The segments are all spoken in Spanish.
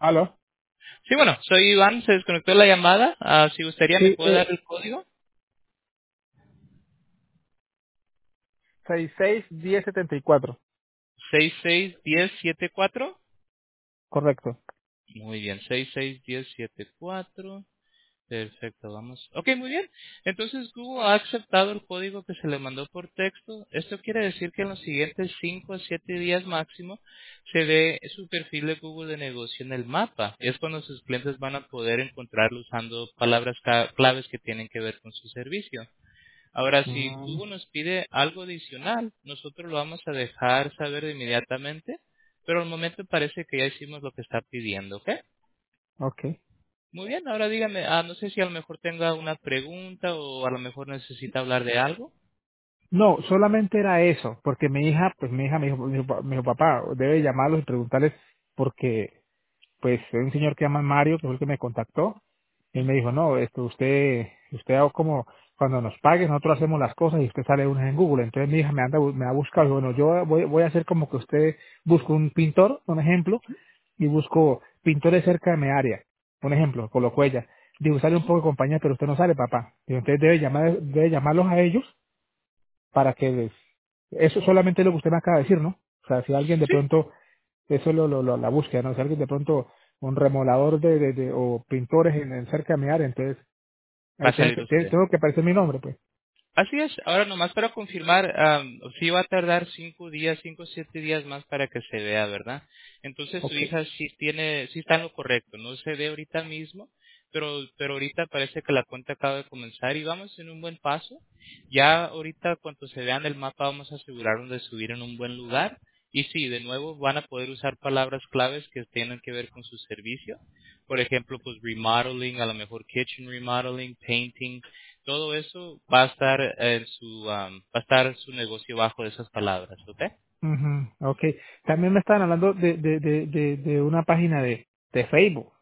¿Aló? Sí, bueno, soy Iván, se desconectó la llamada. Si gustaría, ¿me Sí, puede dar el código? 661074. 661074. Correcto. Muy bien, 661074. Perfecto, vamos. Ok, muy bien. Entonces Google ha aceptado el código que se le mandó por texto. Esto quiere decir que en los siguientes 5 a 7 días máximo se ve su perfil de Google de negocio en el mapa. Es cuando sus clientes van a poder encontrarlo usando palabras claves que tienen que ver con su servicio. Ahora, si Mm, Google nos pide algo adicional, nosotros lo vamos a dejar saber inmediatamente, pero al momento parece que ya hicimos lo que está pidiendo, ¿ok? ok. Muy bien, ahora dígame, no sé si a lo mejor tenga una pregunta o a lo mejor necesita hablar de algo. No, solamente era eso, porque mi hija me dijo, papá, debe llamarlos y preguntarles porque pues hay un señor que llama Mario, que fue el que me contactó, y él me dijo, no, usted hago como cuando nos pague, nosotros hacemos las cosas y usted sale una en Google. Entonces mi hija me ha buscado, y bueno, yo voy a hacer como que usted busca un pintor, un ejemplo, y busco pintores cerca de mi área, un ejemplo, colocó ella. Digo, sale un poco de compañía, pero usted no sale, papá. Digo, entonces debe llamarlos a ellos para que eso solamente es lo que usted me acaba de decir, ¿no? O sea, si alguien de Sí, pronto eso es la búsqueda, ¿no? Si alguien de pronto, un remolador o pintores en cerca de mi área, entonces va ahí a salir usted. tengo que aparecer mi nombre, pues. Así es. Ahora nomás para confirmar, sí va a tardar 5 días, 5 o 7 días más para que se vea, ¿verdad? Entonces su Ok. hija sí está en lo correcto, no se ve ahorita mismo, pero ahorita parece que la cuenta acaba de comenzar y vamos en un buen paso. Ya ahorita cuando se vea en el mapa vamos a asegurarnos de subir en un buen lugar. Y sí, de nuevo van a poder usar palabras claves que tienen que ver con su servicio. Por ejemplo, pues remodeling, a lo mejor kitchen remodeling, painting, todo eso va a estar va a estar su negocio bajo esas palabras, ¿ok? Ujú, ok. También me estaban hablando de una página de Facebook.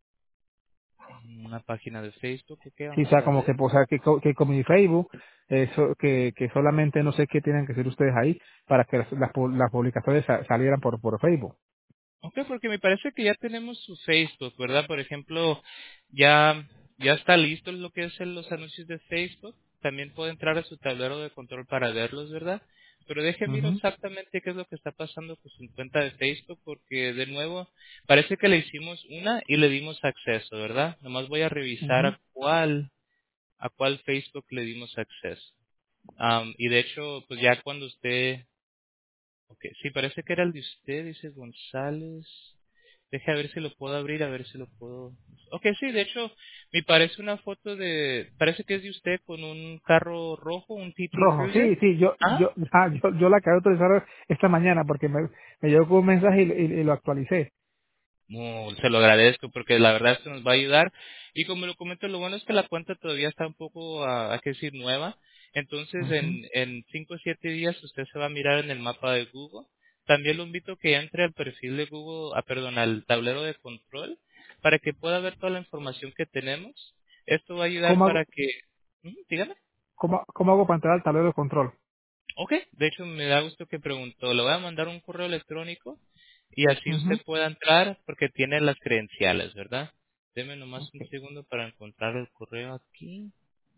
Una página de Facebook, ok, Sí, o vamos sea, a como que, ver. o sea, que con mi Facebook, que solamente no sé qué tienen que hacer ustedes ahí para que las publicaciones salieran por Facebook. Ok, porque me parece que ya tenemos su Facebook, ¿verdad? Por ejemplo, ya está listo lo que es los anuncios de Facebook. También puede entrar a su tablero de control para verlos, ¿verdad? Pero déjeme ver Ujú, exactamente qué es lo que está pasando con su cuenta de Facebook, porque de nuevo parece que le hicimos una y le dimos acceso, ¿verdad? Nomás voy a revisar ujú. a cuál Facebook le dimos acceso. Y de hecho, pues ya cuando usted, ok, sí, parece que era el de usted, dice González. Deje a ver si lo puedo abrir, a ver si lo puedo. Ok, sí, de hecho, me parece una foto parece que es de usted con un carro rojo, un TT Rojo, Cruiser. sí, sí, Ah, yo la acabé de autorizar esta mañana porque me llegó con un mensaje y lo actualicé. se lo agradezco porque la verdad esto nos va a ayudar. Y como lo comento, lo bueno es que la cuenta todavía está un poco, hay que decir, nueva. Entonces, Ujú. en 5 o 7 días usted se va a mirar en el mapa de Google. También lo invito a que entre al perfil de Google, perdón, al tablero de control para que pueda ver toda la información que tenemos. Esto va a ayudar ¿Cómo hago, para que... Dígame. cómo hago para entrar al tablero de control? Ok, de hecho me da gusto que preguntó. Le voy a mandar un correo electrónico y así Ujú. usted pueda entrar porque tiene las credenciales, ¿verdad? Deme nomás un Okay. segundo para encontrar el correo aquí.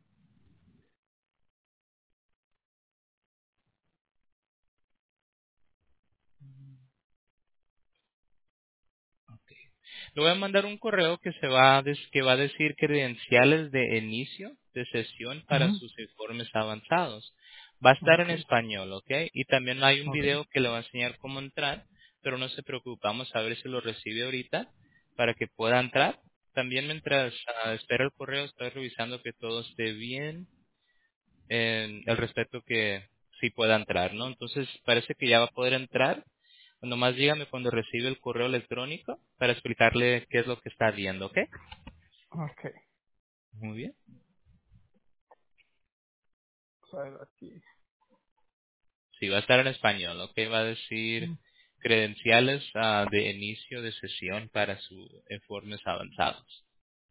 Le voy a mandar un correo que va a decir credenciales de inicio de sesión para Ujú. sus informes avanzados. Va a estar en Okay. español, ¿ok? Y también hay un Okay. video que le va a enseñar cómo entrar, pero no se preocupe, vamos a ver si lo recibe ahorita para que pueda entrar. También mientras espera el correo, estoy revisando que todo esté bien en el respecto que sí pueda entrar, ¿no? Entonces parece que ya va a poder entrar. Nomás dígame cuando recibe el correo electrónico para explicarle qué es lo que está viendo, ¿ok? Okay. Muy bien. Vamos a ver aquí. Sí, va a estar en español, ¿ok? Va a decir credenciales de inicio de sesión para sus informes avanzados.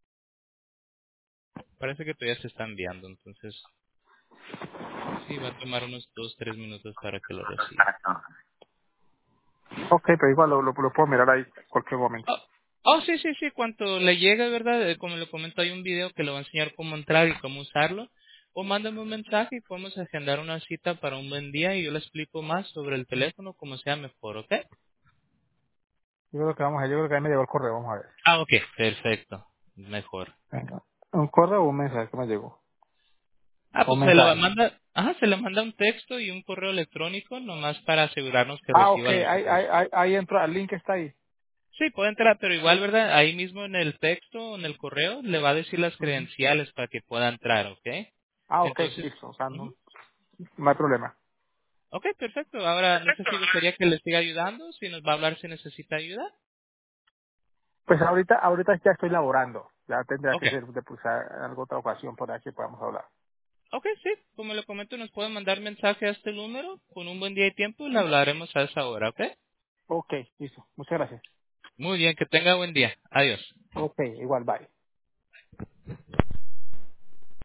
Parece que todavía se está enviando, entonces sí, va a tomar unos 2 o 3 minutos para que lo reciba. Okay, pero igual lo puedo mirar ahí cualquier momento. Oh, sí, sí, sí, cuando le llegue, ¿verdad? Como le comento, hay un video que le va a enseñar cómo entrar y cómo usarlo. O mándame un mensaje y podemos agendar una cita para un buen día y yo le explico más sobre el teléfono, como sea mejor, ¿ok? Yo creo que vamos a, yo creo que ahí me llegó el correo, vamos a ver. Ah, ok, perfecto, mejor. Venga. ¿Un correo o un mensaje que me llegó? Ah, O un pues se le mensaje. manda, ajá, se le manda un texto y un correo electrónico nomás para asegurarnos que Ah, ok, reciba los dos. ahí entra, el link está ahí. Sí, puede entrar, pero igual, ¿verdad? Ahí mismo en el texto, en el correo, le va a decir las Ujú. credenciales para que pueda entrar, ¿ok? Ah, ok, Entonces, listo, o sea, ujú. no hay problema. Ok, perfecto. Ahora, no sé si gustaría que le siga ayudando, si nos va a hablar si necesita ayuda. Pues ahorita ya estoy laborando. Ya tendrá Ok, que ser de pulsar en alguna otra ocasión para que podamos hablar. ok, sí. Como le comento, nos puede mandar mensaje a este número con un buen día y tiempo y le hablaremos a esa hora, ¿ok? Ok, listo. Muchas gracias. Muy bien, que tenga buen día. Adiós. Ok, igual, bye.